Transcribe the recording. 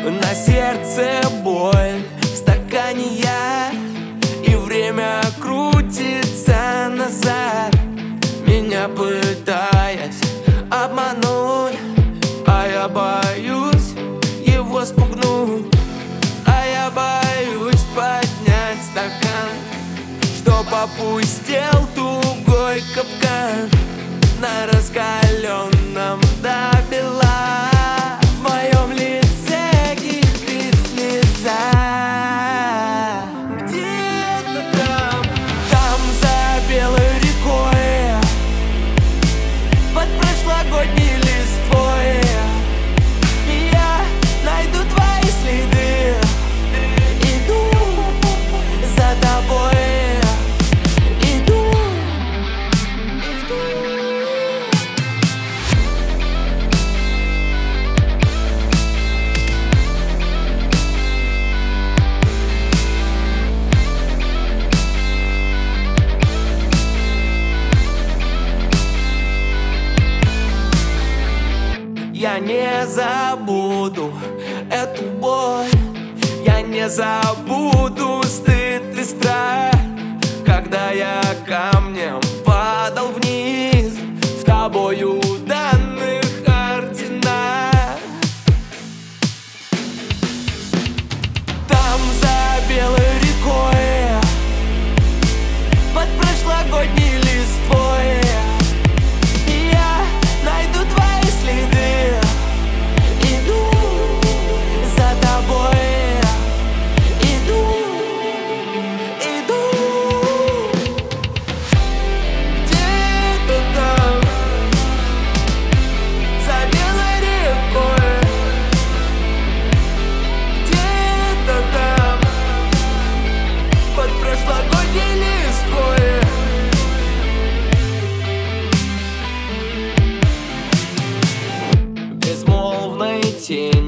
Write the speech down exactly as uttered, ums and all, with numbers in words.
На сердце боль, в стакане я, и время крутится назад, меня пытаясь обмануть. А я боюсь его спугнуть, а я боюсь поднять стакан, чтоб опустел тугой капкан на раскаленном до бела. В моем лице кипит слеза. Где-то там, там за белой рекой, под прошлогодней листвой, я найду твои следы. Иду за тобой. Я не забуду эту боль, я не забуду стыд и страх, когда я камнем падал вниз в тобою данных орденах. Там за белой рекой, под прошлогодней листвой, я найду твои следы. Безмолвной тени